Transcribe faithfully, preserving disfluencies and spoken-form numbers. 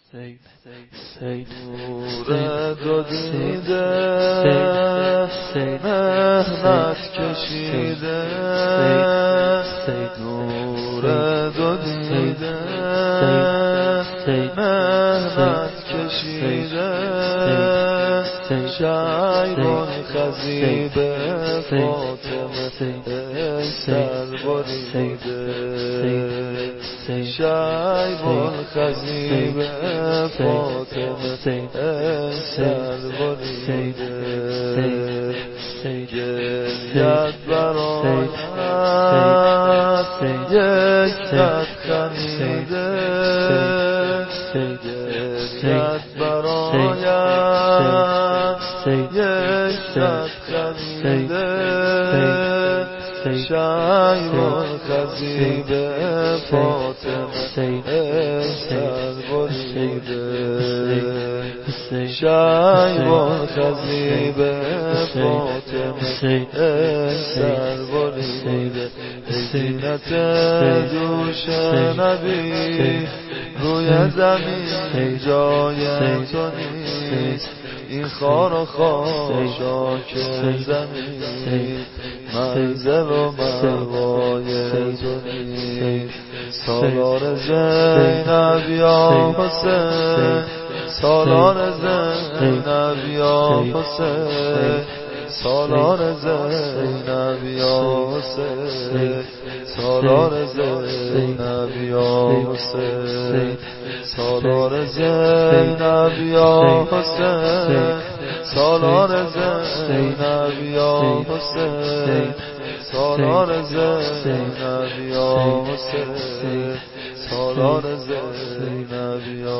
نور دو دیده مهنت کشیده نور دو دیده مهنت کشیده شیبان خزیب فاطمه سر بریده شیبان خزیب فاطمه سر بریده گریت برایت یک خط خمیده گریت برایت یک خط خمیده شیبان خزیب فاطمه سر بریده شیبان خزیب فاطمه سر بریده زینت دوش نبی روی زمین جای تو نیست این خار و خاشاک زمین منزل و مأوای تو نیست سالار زینب یا حسین سالار زینب یا حسین سالار زینب یا حسین سالار زینب یا حسین سالار زینب یا حسین سالار زینب یا حسین سالار زینب یا حسین سالار زینب یا